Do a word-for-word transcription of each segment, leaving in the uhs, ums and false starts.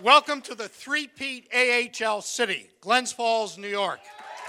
Welcome to the three-peat A H L city, Glens Falls, New York.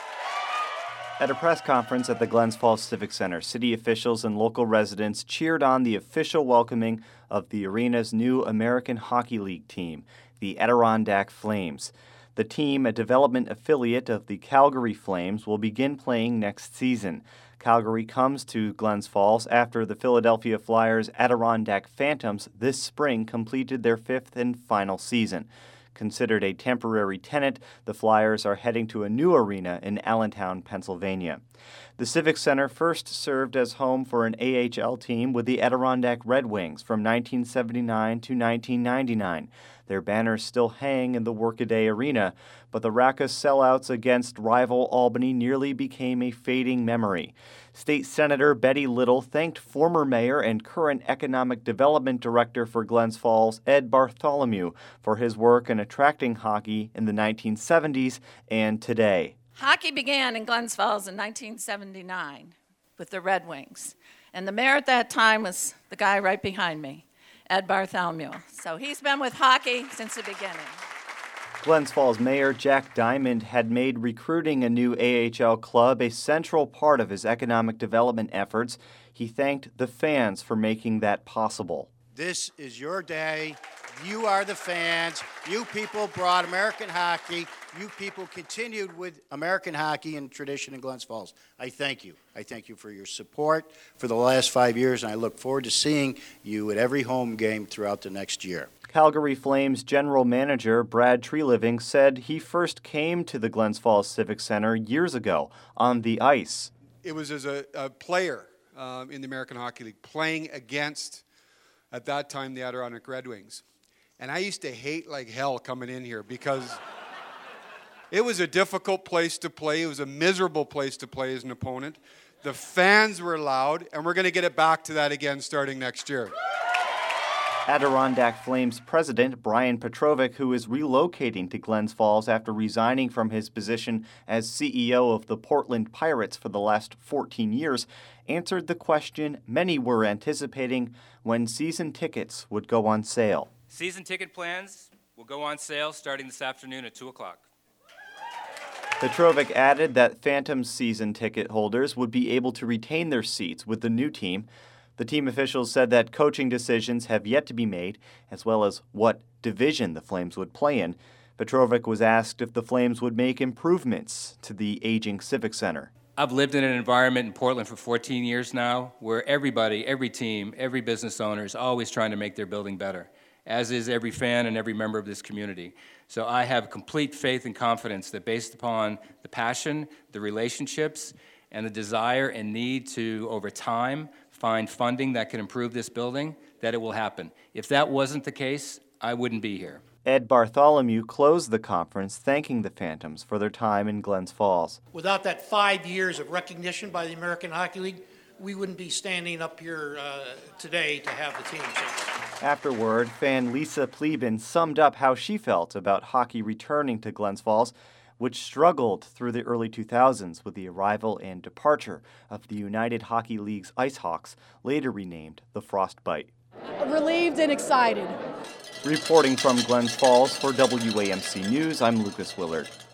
At a press conference at the Glens Falls Civic Center, city officials and local residents cheered on the official welcoming of the arena's new American Hockey League team, the Adirondack Flames. The team, a development affiliate of the Calgary Flames, will begin playing next season. Calgary comes to Glens Falls after the Philadelphia Flyers' Adirondack Phantoms this spring completed their fifth and final season. Considered a temporary tenant, the Flyers are heading to a new arena in Allentown, Pennsylvania. The Civic Center first served as home for an A H L team with the Adirondack Red Wings from nineteen seventy-nine to nineteen ninety-nine. Their banners still hang in the Workaday Arena, but the raucous sellouts against rival Albany nearly became a fading memory. State Senator Betty Little thanked former mayor and current economic development director for Glens Falls, Ed Bartholomew, for his work in attracting hockey in the nineteen seventies and today. Hockey began in Glens Falls in nineteen seventy-nine with the Red Wings, and the mayor at that time was the guy right behind me, Ed Bartholomew. So he's been with hockey since the beginning. Glens Falls Mayor Jack Diamond had made recruiting a new A H L club a central part of his economic development efforts. He thanked the fans for making that possible. This is your day. You are the fans. You people brought American hockey. You people continued with American hockey and tradition in Glens Falls. I thank you. I thank you for your support for the last five years, and I look forward to seeing you at every home game throughout the next year. Calgary Flames general manager Brad Treliving said he first came to the Glens Falls Civic Center years ago on the ice. It was as a, a player um, in the American Hockey League, playing against, at that time, the Adirondack Red Wings. And I used to hate like hell coming in here because it was a difficult place to play. It was a miserable place to play as an opponent. The fans were loud, and we're going to get it back to that again starting next year. Adirondack Flames president Brian Petrovic, who is relocating to Glens Falls after resigning from his position as C E O of the Portland Pirates for the last fourteen years, answered the question many were anticipating when season tickets would go on sale. Season ticket plans will go on sale starting this afternoon at two o'clock. Petrovic added that Phantom season ticket holders would be able to retain their seats with the new team. The team officials said that coaching decisions have yet to be made, as well as what division the Flames would play in. Petrovic was asked if the Flames would make improvements to the aging Civic Center. I've lived in an environment in Portland for fourteen years now where everybody, every team, every business owner is always trying to make their building better, as is every fan and every member of this community. So I have complete faith and confidence that based upon the passion, the relationships, and the desire and need to, over time, find funding that can improve this building, that it will happen. If that wasn't the case, I wouldn't be here. Ed Bartholomew closed the conference thanking the Phantoms for their time in Glens Falls. Without that five years of recognition by the American Hockey League, we wouldn't be standing up here uh, today to have the team. So. Afterward, fan Lisa Plebin summed up how she felt about hockey returning to Glens Falls, which struggled through the early two thousands with the arrival and departure of the United Hockey League's Ice Hawks, later renamed the Frostbite. Relieved and excited. Reporting from Glens Falls for W A M C News, I'm Lucas Willard.